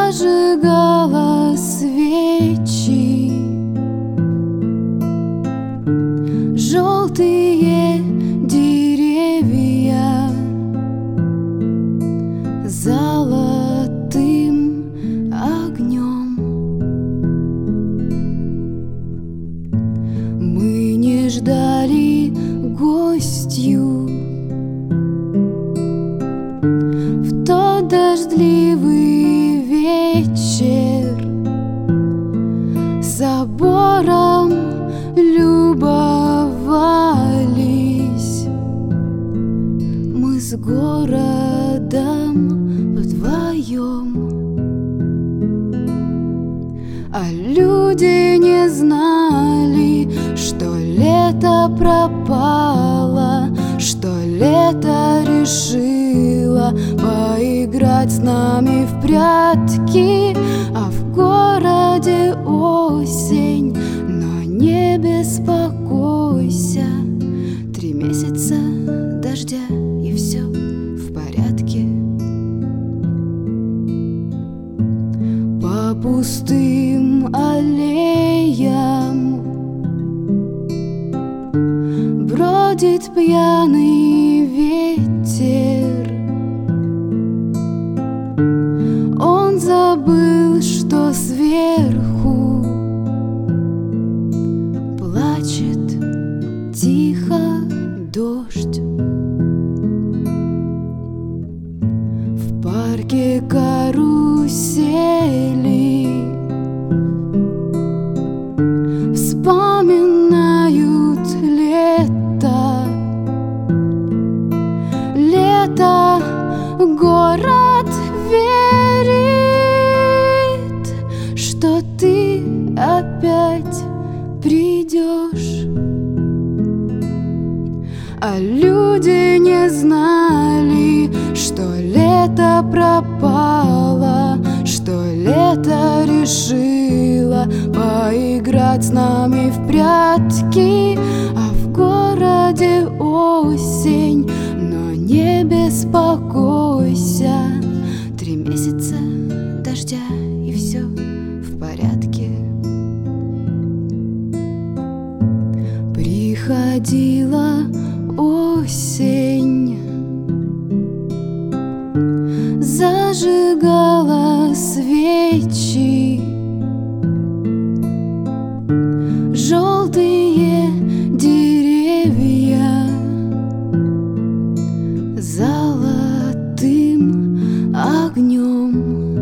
зажигала свечи, желтые деревья золотым огнем. Мы не ждали гостью в тот дождливый вечер, собором любовались мы с городом вдвоем. А люди не знали, что лето пропало, что лето решило поиграть с нами в прятки. А в городе осень, но не беспокойся, 3 месяца дождя и все в порядке. По пустым аллеям бродит пьяный ветер. Он забыл, что сверху плачет тихо дождь. В парке карусели вспоминают лето. Лето, город верит, что ты опять придешь. А люди не знали, что лето пропало, что лето решило поиграть с нами в прятки. А в городе осень, но не беспокойся, 3 месяца дождя и все в порядке. Приходила осень, зажигала свечи, желтые деревья золотым огнем.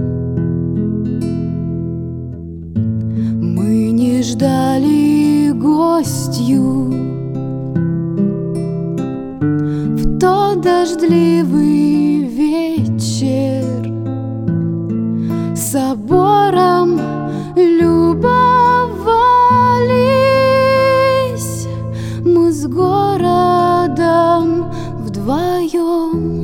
Мы не ждали гостью в тот дождливый вечер, собором любовались мы с городом вдвоем.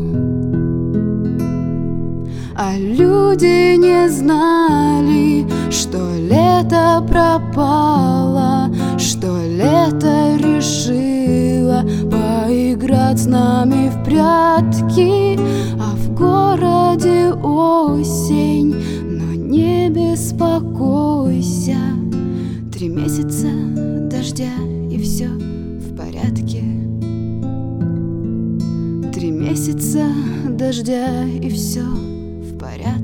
А люди не знали, что лето пропало, что лето решило поиграть с нами в прятки. А в городе осень, но не беспокойся, 3 месяца дождя и все в порядке. 3 месяца дождя и все в порядке.